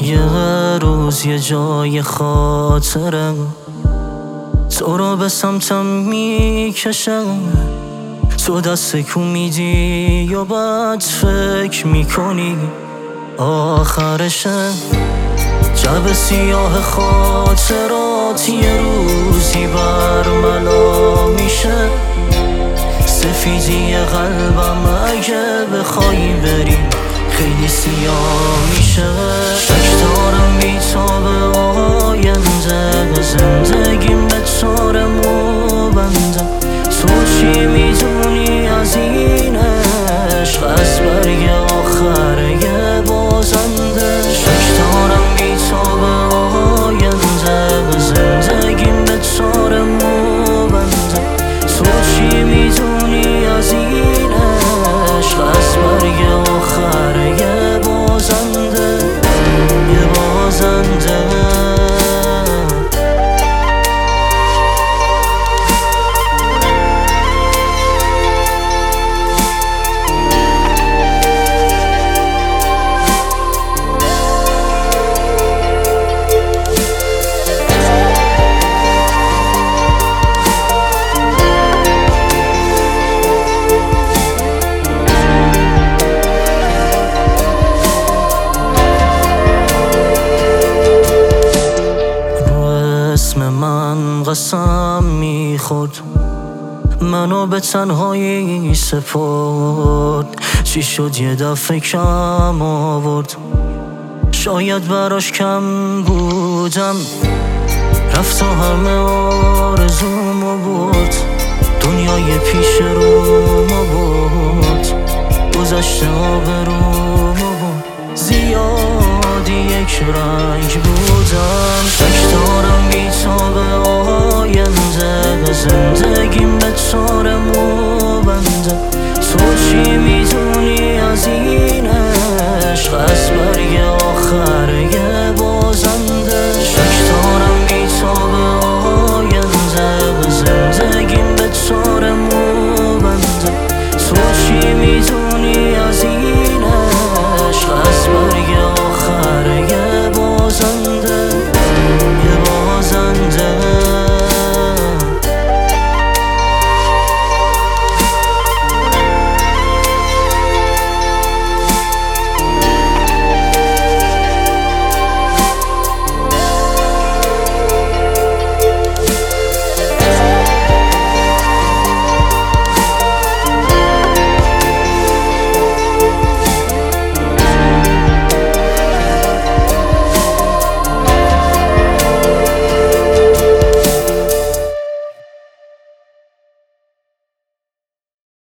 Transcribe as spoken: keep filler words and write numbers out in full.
یه روز یه جای خاطرم تو رو به سمتم میکشم، تو دست کو میدی یا بعد فکر میکنی آخرشه. جو سیاه خاطرات یه روزی برملا میشه، سفیدی قلبم اگه بخوای بری خیلی سیاه میشه. شک دارم بی‌تاب آینده، به زندگیم به طور مبنده. تو چی میدونی از این عشق، از برگ آخر یه بازنده. شک دارم بی‌تاب آینده، به زندگیم به طور مبنده. تو چی میدونی از این عشق، از برگ آخر یه بازنده، یه بازنده. من قسم میخورد، منو به تنهایی سپرد. چی شد یه دفعه کم آورد، شاید براش کم بودم. رفت و همه آرزومو برد، دنیای پیش رومو برد، گذشته آبرومو برد. زیادی یک رنگ بودم، شک دارم بی‌تاب آینده، به زندگیم به طور مبنده. تو چی می